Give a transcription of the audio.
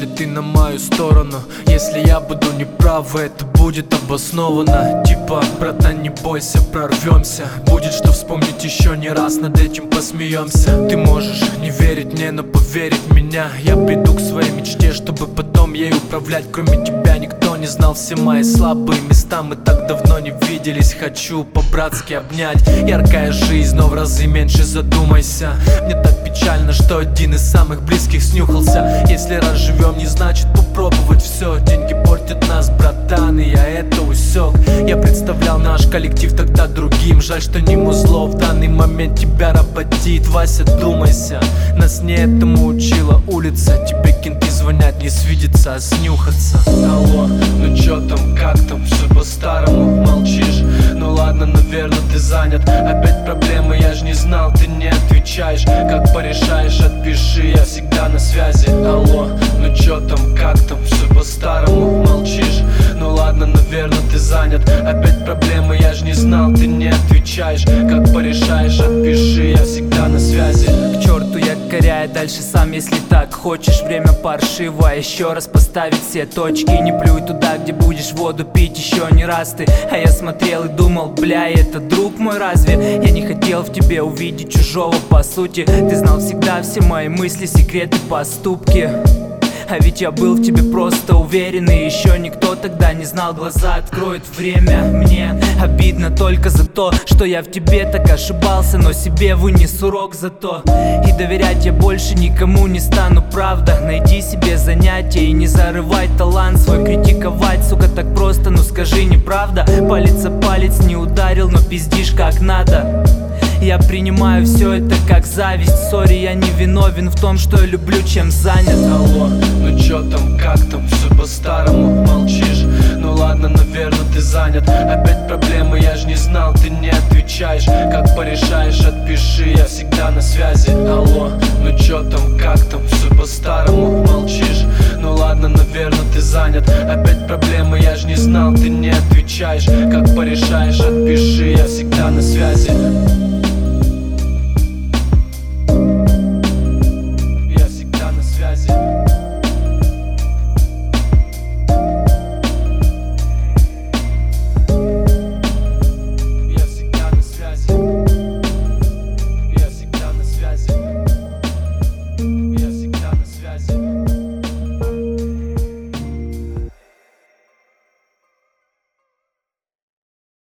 ли ты на мою сторону? Если я буду неправ, это будет обосновано. Типа, братан, не бойся, прорвемся. Будет что вспомнить еще не раз, над этим посмеемся. Ты можешь не верить мне, но поверить в меня. Я приду к своей мечте, чтобы потом ей управлять. Кроме тебя никто не знал все мои слабые места. Мы так давно не виделись, хочу по-братски обнять. Яркая жизнь, но в разы меньше, задумайся. Мне так печально, что один из самых близких снюхался. Если раз живем, не значит попробовать все. Деньги портят нас, братан, и я это усек. Я представлял наш коллектив тогда другим. Жаль, что не музло в данный момент тебя работит. Вася, думайся, нас не этому учила улица. Тебе кенты звонят, не свидеться, а снюхаться. Алло, ну чё там, как там, все по-старому, молчишь? Ну ладно, наверное, ты занят. Опять проблемы, я ж не знал, ты не отвечаешь. Как порешаешь, отпиши, я всегда на связи. Алло, ну чё там, как там, все по-старому, молчишь? Ну ладно, наверное, ты занят. Опять проблемы, я ж не знал, ты не отвечаешь. Как порешаешь, отпиши, я всегда на связи. К черту якоря, дальше сам, если так хочешь. Время паршиво, еще раз поставить все точки. Не плюй туда, где будешь воду пить еще не раз ты. А я смотрел и думал, бля, это друг мой разве? Я не хотел в тебе увидеть чужого по сути. Ты знал всегда все мои мысли, секреты, поступки. А ведь я был в тебе просто уверен, и еще никто тогда не знал. Глаза откроет время. Мне обидно только за то, что я в тебе так ошибался, но себе вынес урок зато. И доверять я больше никому не стану, правда. Найди себе занятие и не зарывай талант свой. Критиковать, сука, так просто, ну скажи, неправда? Палец о палец не ударил, но пиздишь как надо. Я принимаю все это как зависть. Сори, я не виновен в том, что я люблю, чем занят. Алло, ну чё там, как там, все по-старому, молчишь? Ну ладно, наверное, ты занят. Опять проблемы, я ж не знал, ты не отвечаешь. Как порешаешь, отпиши, я всегда на связи. Алло, ну чё там, как там, все по-старому, молчишь? Ну ладно, наверное, ты занят. Опять проблемы, я ж не знал, ты не отвечаешь. Как порешаешь, отпиши, я всегда на связи. Yeah.